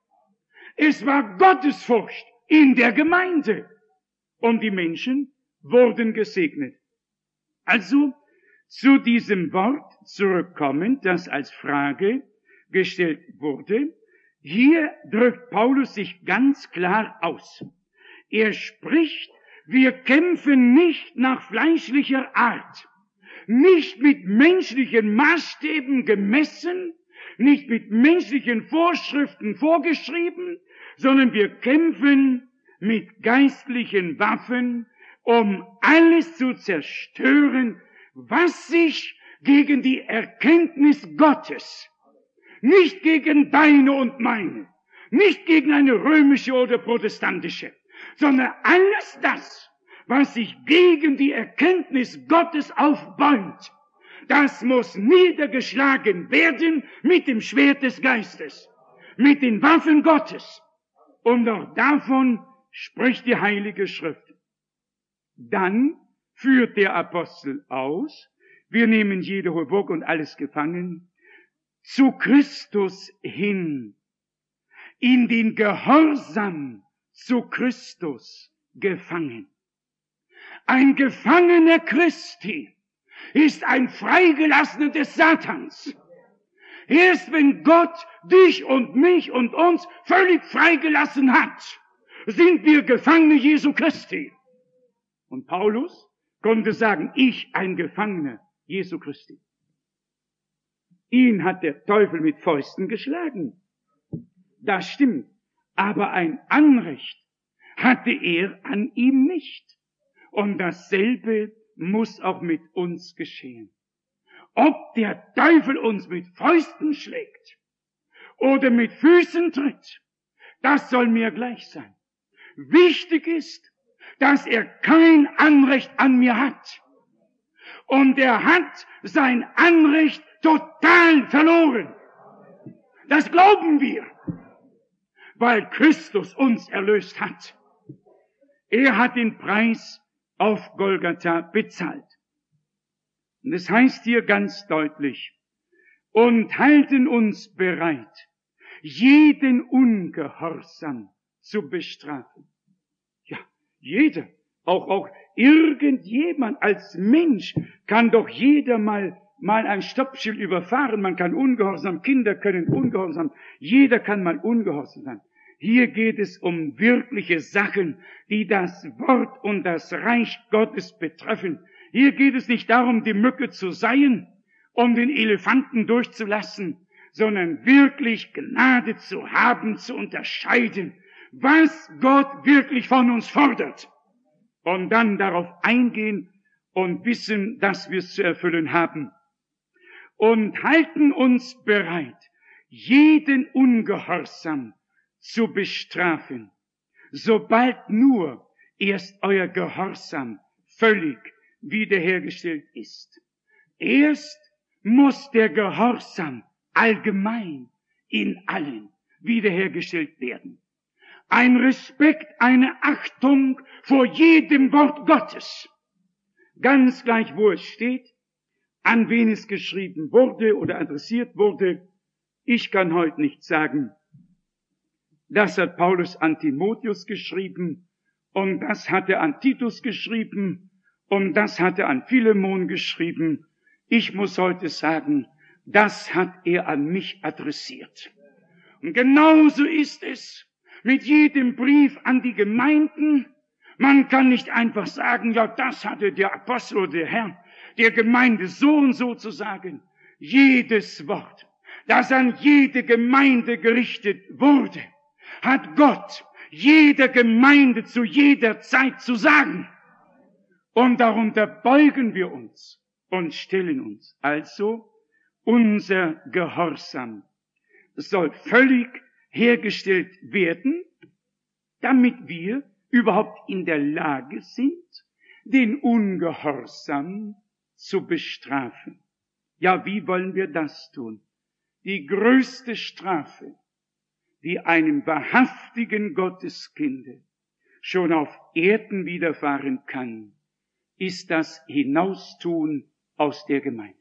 Es war Gottesfurcht in der Gemeinde. Und die Menschen wurden gesegnet. Also zu diesem Wort zurückkommend, das als Frage gestellt wurde. Hier drückt Paulus sich ganz klar aus. Er spricht, wir kämpfen nicht nach fleischlicher Art, nicht mit menschlichen Maßstäben gemessen, nicht mit menschlichen Vorschriften vorgeschrieben, sondern wir kämpfen mit geistlichen Waffen, um alles zu zerstören, was sich gegen die Erkenntnis Gottes, nicht gegen deine und meine, nicht gegen eine römische oder protestantische, sondern alles das, was sich gegen die Erkenntnis Gottes aufbäumt, das muss niedergeschlagen werden mit dem Schwert des Geistes, mit den Waffen Gottes. Und auch davon spricht die Heilige Schrift. Dann führt der Apostel aus, wir nehmen jede hohe Burg und alles gefangen, zu Christus hin, in den Gehorsam zu Christus gefangen. Ein Gefangener Christi ist ein Freigelassener des Satans. Erst wenn Gott dich und mich und uns völlig freigelassen hat, sind wir Gefangene Jesu Christi. Und Paulus konnte sagen, ich ein Gefangener Jesu Christi. Ihn hat der Teufel mit Fäusten geschlagen. Das stimmt. Aber ein Anrecht hatte er an ihm nicht. Und dasselbe muss auch mit uns geschehen. Ob der Teufel uns mit Fäusten schlägt oder mit Füßen tritt, das soll mir gleich sein. Wichtig ist, dass er kein Anrecht an mir hat. Und er hat sein Anrecht total verloren. Das glauben wir, weil Christus uns erlöst hat. Er hat den Preis auf Golgatha bezahlt. Und es heißt hier ganz deutlich, und halten uns bereit, jeden Ungehorsam zu bestrafen. Ja, jeder, auch irgendjemand als Mensch kann doch jeder mal ein Stoppschild überfahren. Man kann ungehorsam, Kinder können ungehorsam, jeder kann mal ungehorsam sein. Hier geht es um wirkliche Sachen, die das Wort und das Reich Gottes betreffen. Hier geht es nicht darum, die Mücke zu seien, um den Elefanten durchzulassen, sondern wirklich Gnade zu haben, zu unterscheiden, was Gott wirklich von uns fordert. Und dann darauf eingehen und wissen, dass wir es zu erfüllen haben. Und halten uns bereit, jeden Ungehorsam zu bestrafen, sobald nur erst euer Gehorsam völlig wiederhergestellt ist. Erst muss der Gehorsam allgemein in allen wiederhergestellt werden. Ein Respekt, eine Achtung vor jedem Wort Gottes. Ganz gleich, wo es steht, an wen es geschrieben wurde oder adressiert wurde. Ich kann heute nicht sagen, das hat Paulus an Timotheus geschrieben und das hat er an Titus geschrieben und das hat er an Philemon geschrieben. Ich muss heute sagen, das hat er an mich adressiert. Und genauso ist es mit jedem Brief an die Gemeinden. Man kann nicht einfach sagen, ja, das hatte der Apostel oder der Herr der Gemeinde so und so zu sagen. Jedes Wort, das an jede Gemeinde gerichtet wurde, hat Gott jeder Gemeinde zu jeder Zeit zu sagen. Und darunter beugen wir uns und stellen uns. Also unser Gehorsam soll völlig hergestellt werden, damit wir überhaupt in der Lage sind, den Ungehorsam zu bestrafen. Ja, wie wollen wir das tun? Die größte Strafe, die einem wahrhaftigen Gotteskinde schon auf Erden widerfahren kann, ist das Hinaustun aus der Gemeinde.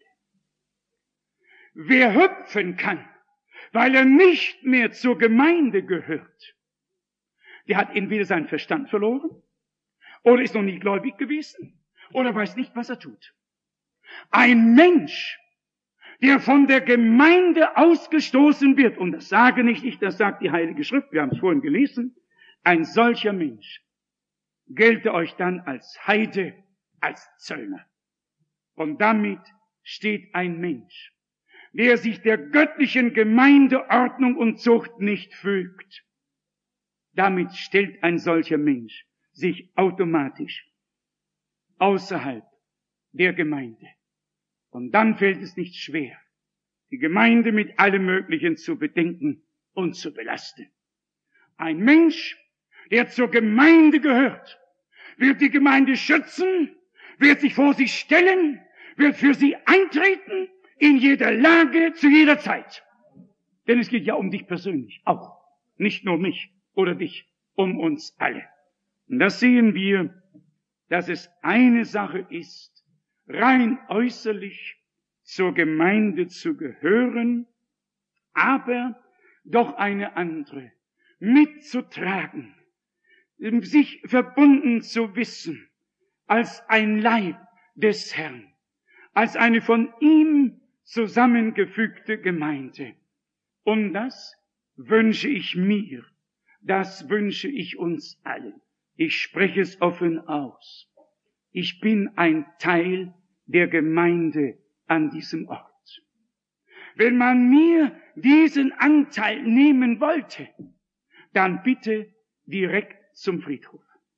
Wer hüpfen kann, weil er nicht mehr zur Gemeinde gehört, der hat entweder seinen Verstand verloren, oder ist noch nie gläubig gewesen, oder weiß nicht, was er tut. Ein Mensch, der von der Gemeinde ausgestoßen wird, und das sage nicht ich, das sagt die Heilige Schrift, wir haben es vorhin gelesen, ein solcher Mensch gelte euch dann als Heide, als Zöllner. Und damit steht ein Mensch, der sich der göttlichen Gemeindeordnung und Zucht nicht fügt. Damit stellt ein solcher Mensch sich automatisch außerhalb der Gemeinde. Und dann fällt es nicht schwer, die Gemeinde mit allem Möglichen zu bedenken und zu belasten. Ein Mensch, der zur Gemeinde gehört, wird die Gemeinde schützen, wird sich vor sie stellen, wird für sie eintreten, in jeder Lage, zu jeder Zeit. Denn es geht ja um dich persönlich auch. Nicht nur mich oder dich, um uns alle. Und das sehen wir, dass es eine Sache ist, rein äußerlich zur Gemeinde zu gehören, aber doch eine andere, mitzutragen, sich verbunden zu wissen, als ein Leib des Herrn, als eine von ihm zusammengefügte Gemeinde. Und das wünsche ich mir, das wünsche ich uns allen. Ich spreche es offen aus. Ich bin ein Teil der Gemeinde an diesem Ort. Wenn man mir diesen Anteil nehmen wollte, dann bitte direkt zum Friedhof.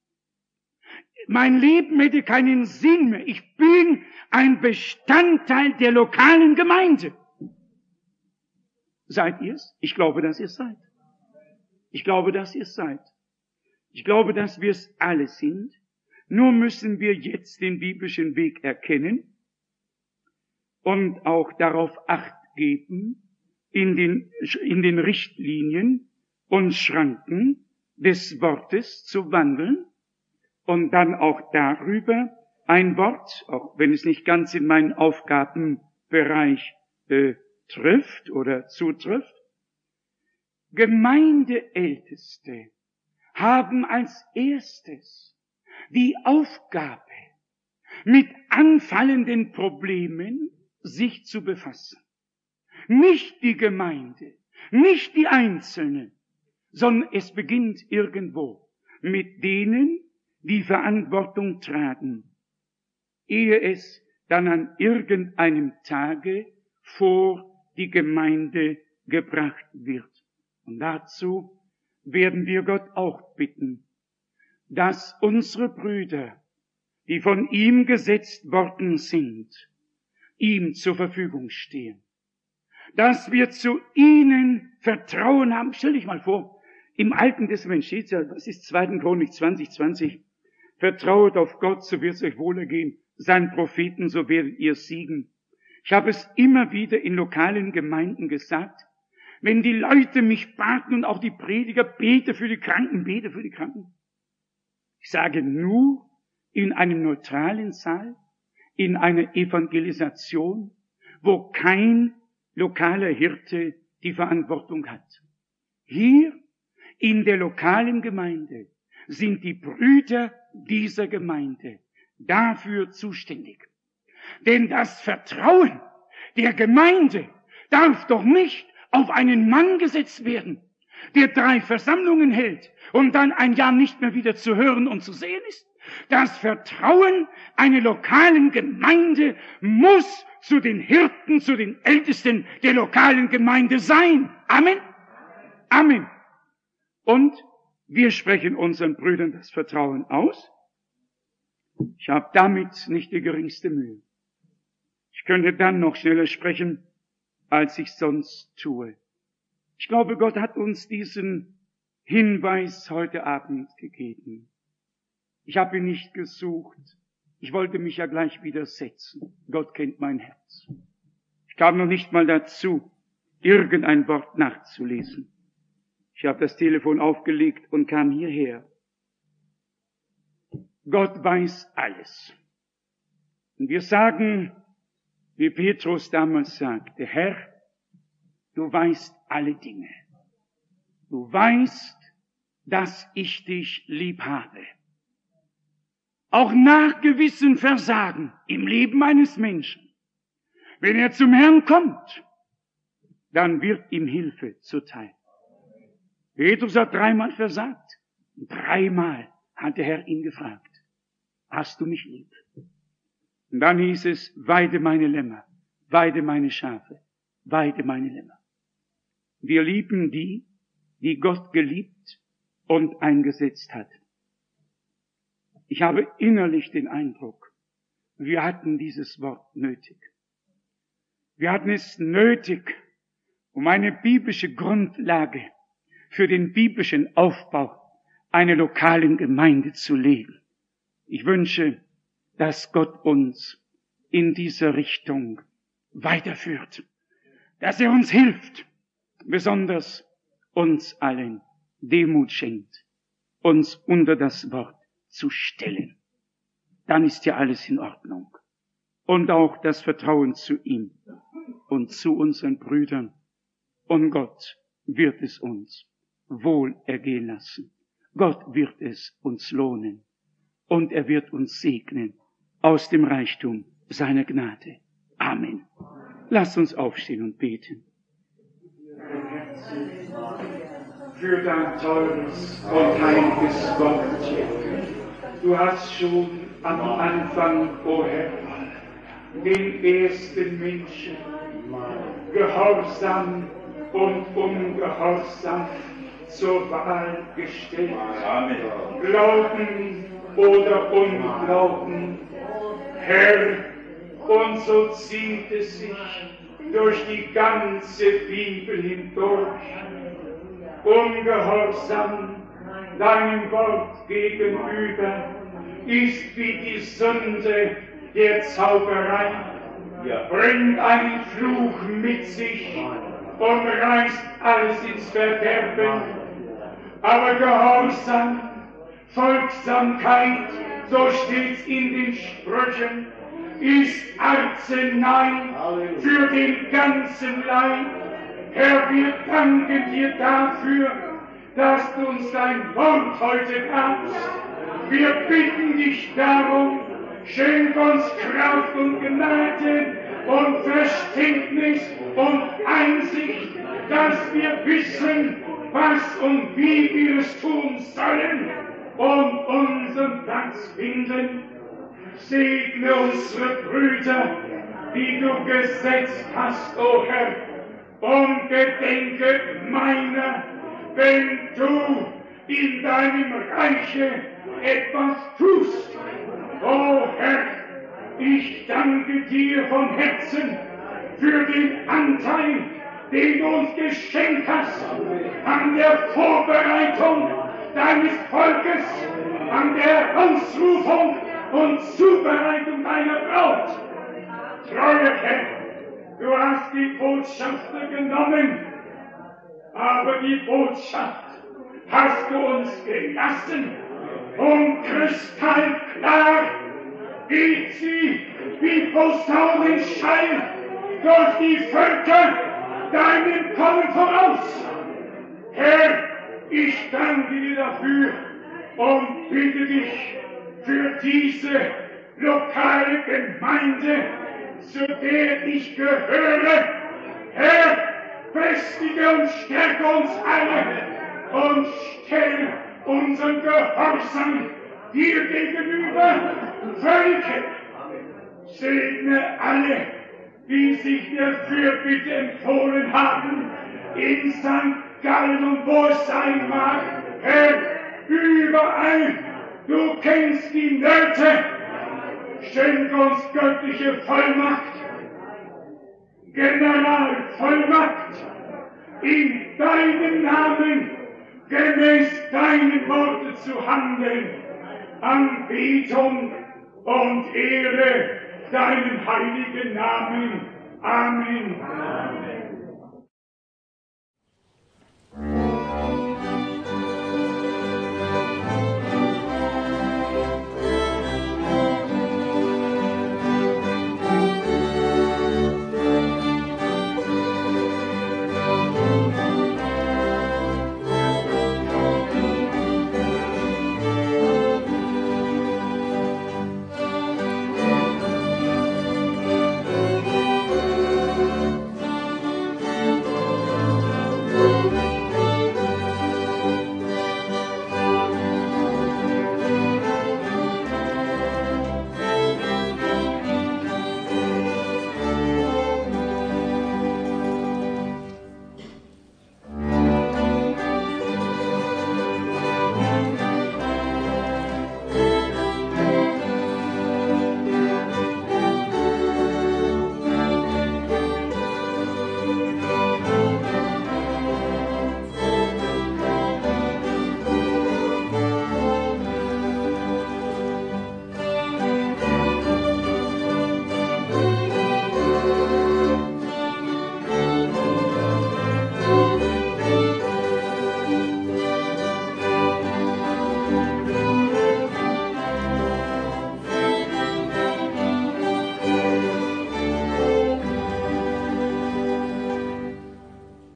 Mein Leben hätte keinen Sinn mehr. Ich bin ein Bestandteil der lokalen Gemeinde. Seid ihr's? Ich glaube, dass ihr es seid. Ich glaube, dass ihr es seid. Ich glaube, dass wir es alle sind. Nur müssen wir jetzt den biblischen Weg erkennen und auch darauf Acht geben, in den Richtlinien und Schranken des Wortes zu wandeln und dann auch darüber ein Wort, auch wenn es nicht ganz in meinen Aufgabenbereich trifft oder zutrifft. Gemeindeälteste haben als erstes die Aufgabe, mit anfallenden Problemen sich zu befassen. Nicht die Gemeinde, nicht die Einzelnen, sondern es beginnt irgendwo mit denen, die Verantwortung tragen, ehe es dann an irgendeinem Tage vor die Gemeinde gebracht wird. Und dazu werden wir Gott auch bitten, dass unsere Brüder, die von ihm gesetzt worden sind, ihm zur Verfügung stehen. Dass wir zu ihnen Vertrauen haben. Stell dich mal vor, im Alten Testament steht ja, das ist 2. Chronik 20:20, vertrauet auf Gott, so wird es euch wohlergehen, seinen Propheten, so werdet ihr siegen. Ich habe es immer wieder in lokalen Gemeinden gesagt, wenn die Leute mich baten und auch die Prediger, bete für die Kranken, bete für die Kranken. Ich sage nur in einem neutralen Saal, in einer Evangelisation, wo kein lokaler Hirte die Verantwortung hat. Hier in der lokalen Gemeinde sind die Brüder dieser Gemeinde dafür zuständig. Denn das Vertrauen der Gemeinde darf doch nicht auf einen Mann gesetzt werden, der 3 Versammlungen hält und dann ein Jahr nicht mehr wieder zu hören und zu sehen ist. Das Vertrauen einer lokalen Gemeinde muss zu den Hirten, zu den Ältesten der lokalen Gemeinde sein. Amen. Amen. Und wir sprechen unseren Brüdern das Vertrauen aus. Ich habe damit nicht die geringste Mühe. Ich könnte dann noch schneller sprechen, als ich sonst tue. Ich glaube, Gott hat uns diesen Hinweis heute Abend gegeben. Ich habe ihn nicht gesucht. Ich wollte mich ja gleich widersetzen. Gott kennt mein Herz. Ich kam noch nicht mal dazu, irgendein Wort nachzulesen. Ich habe das Telefon aufgelegt und kam hierher. Gott weiß alles. Und wir sagen, wie Petrus damals sagte, Herr, du weißt alle Dinge. Du weißt, dass ich dich lieb habe. Auch nach gewissen Versagen im Leben eines Menschen, wenn er zum Herrn kommt, dann wird ihm Hilfe zuteil. Petrus hat 3-mal versagt. 3-mal hat der Herr ihn gefragt, hast du mich lieb? Und dann hieß es, weide meine Lämmer, weide meine Schafe, weide meine Lämmer. Wir lieben die, die Gott geliebt und eingesetzt hat. Ich habe innerlich den Eindruck, wir hatten dieses Wort nötig. Wir hatten es nötig, um eine biblische Grundlage für den biblischen Aufbau einer lokalen Gemeinde zu legen. Ich wünsche, dass Gott uns in dieser Richtung weiterführt, dass er uns hilft, besonders uns allen Demut schenkt, uns unter das Wort zu stellen. Dann ist ja alles in Ordnung. Und auch das Vertrauen zu ihm und zu unseren Brüdern. Und Gott wird es uns wohl ergehen lassen. Gott wird es uns lohnen. Und er wird uns segnen aus dem Reichtum seiner Gnade. Amen. Lasst uns aufstehen und beten. Für dein teures und heiliges Wort. Du hast schon am Anfang, o Herr, den ersten Menschen Gehorsam und Ungehorsam zur Wahl gestellt. Amen. Glauben oder Unglauben, Herr, und so zieht es sich durch die ganze Bibel hindurch. Ungehorsam deinem Wort gegenüber ist wie die Sünde der Zauberei, bringt einen Fluch mit sich und reißt alles ins Verderben. Aber Gehorsam, Folgsamkeit, so steht's in den Sprüchen, ist Arznei für den ganzen Leib. Herr, wir danken dir dafür, dass du uns dein Wort heute gabst. Wir bitten dich darum, schenk uns Kraft und Gnade und Verständnis und Einsicht, dass wir wissen, was und wie wir es tun sollen und unseren Platz finden. Segne unsere Brüder, die du gesetzt hast, o Herr, und gedenke meiner, wenn du in deinem Reiche etwas tust. O Herr, ich danke dir von Herzen für den Anteil, den du uns geschenkt hast an der Vorbereitung deines Volkes, an der Ausrufung und Zubereitung deiner Braut. Treuer Herr, du hast die Botschafter genommen, aber die Botschaft hast du uns gelassen und kristallklar geht sie wie Posaunenschall durch die Völker deinem Kommen voraus. Herr, ich danke dir dafür und bitte dich für diese lokale Gemeinde, zu der ich gehöre. Herr, festige und stärke uns alle und stell unseren Gehorsam dir gegenüber völlig. Segne alle, die sich der Fürbitte empfohlen haben, in St. Gallen und wo es sein mag. Herr, überall, du kennst die Nöte, schenk uns göttliche Vollmacht, Generalvollmacht, in deinem Namen gemäß deinen Worten zu handeln, Anbetung und Ehre deinem heiligen Namen. Amen.